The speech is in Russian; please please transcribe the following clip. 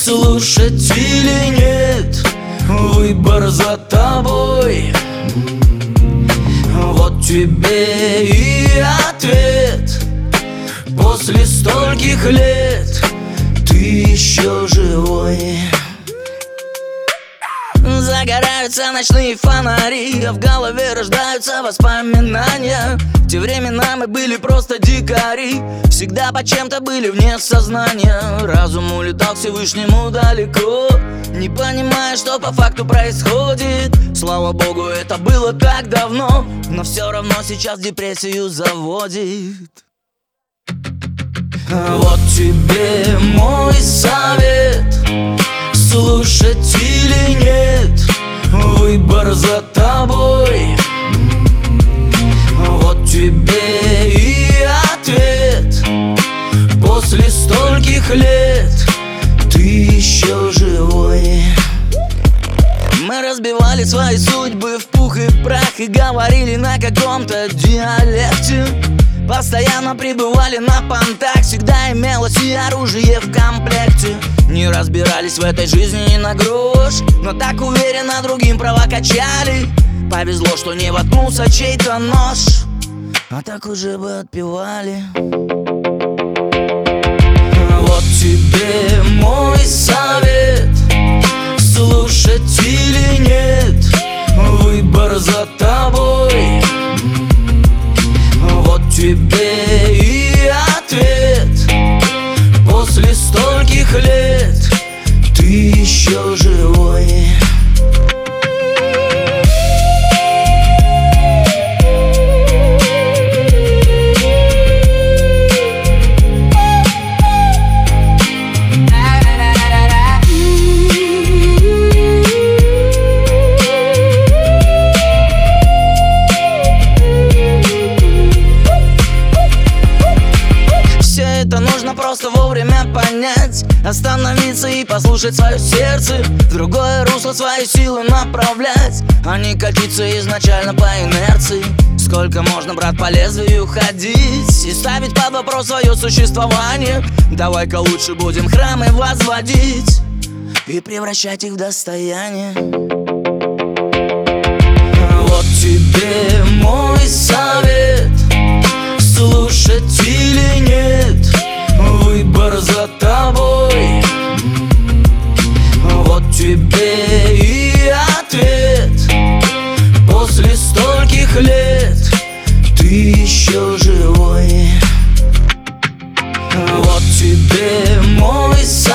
слушать или нет, выбор за тобой. Вот тебе и ответ. После стольких лет ты еще живой. Загораются ночные фонари, а в голове рождаются воспоминания. В те времена мы были просто дикари, всегда по чем-то были вне сознания. Разум улетал к Всевышнему далеко, не понимая, что по факту происходит. Слава Богу, это было так давно, но все равно сейчас депрессию заводит. Вот тебе мой совет. Слушать или нет, выбор за тобой. Вот тебе и ответ. После стольких лет ты еще живой. Мы разбивали свои судьбы в пух и прах и говорили на каком-то диалекте. Постоянно пребывали на понтах, всегда имелось и оружие в комплекте. Не разбирались в этой жизни ни на грош, но так уверенно другим права качали. Повезло, что не воткнулся чей-то нож, а так уже бы отпевали. Вот тебе мой совет. Слушать или нет, выбор за тобой. Вот тебе и ответ. После стольких лет ты еще живой. Это нужно просто вовремя понять, остановиться и послушать свое сердце, в другое русло свои силы направлять, а не катиться изначально по инерции. Сколько можно, брат, по лезвию ходить и ставить под вопрос свое существование? Давай-ка лучше будем храмы возводить и превращать их в достояние. Вот тебе мой совет. Слушать или нет, выбор за тобой. Вот тебе и ответ. После стольких лет ты еще живой. Вот тебе мой совет.